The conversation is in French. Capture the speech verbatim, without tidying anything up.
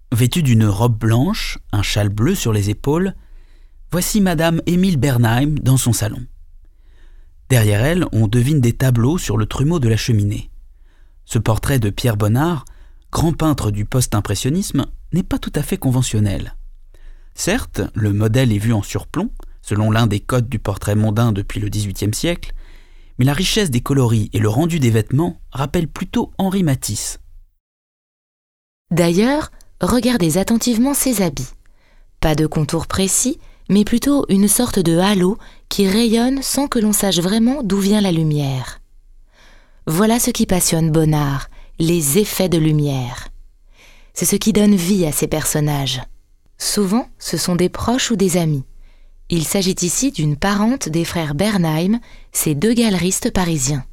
Vêtue d'une robe blanche, un châle bleu sur les épaules, voici Madame Émile Bernheim dans son salon. Derrière elle, on devine des tableaux sur le trumeau de la cheminée. Ce portrait de Pierre Bonnard, grand peintre du post-impressionnisme, n'est pas tout à fait conventionnel. Certes, le modèle est vu en surplomb, selon l'un des codes du portrait mondain depuis le dix-huitième siècle, mais la richesse des coloris et le rendu des vêtements rappellent plutôt Henri Matisse. D'ailleurs, regardez attentivement ses habits. Pas de contour précis, mais plutôt une sorte de halo qui rayonne sans que l'on sache vraiment d'où vient la lumière. Voilà ce qui passionne Bonnard, les effets de lumière. C'est ce qui donne vie à ces personnages. Souvent, ce sont des proches ou des amis. Il s'agit ici d'une parente des frères Bernheim, ces deux galeristes parisiens.